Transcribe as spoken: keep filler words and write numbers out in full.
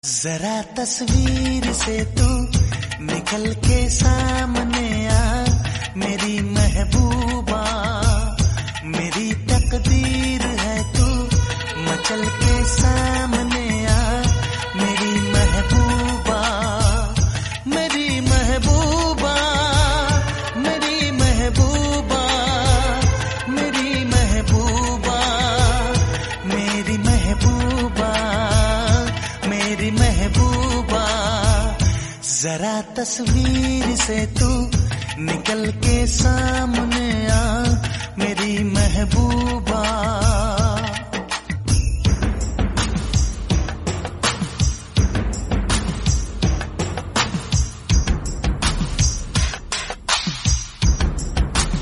जरा तस्वीर से तू निकल के सामने आ, मेरी महबूबा मेरी तकदीर है तू मचल के सामने आ, मेरी महबूबा मेरी महबूबा मेरी महबूबा मेरी महबूबा मेरी महबूबा मेरी महबूबा। जरा तस्वीर से तू निकल के सामने आ, मेरी महबूबा।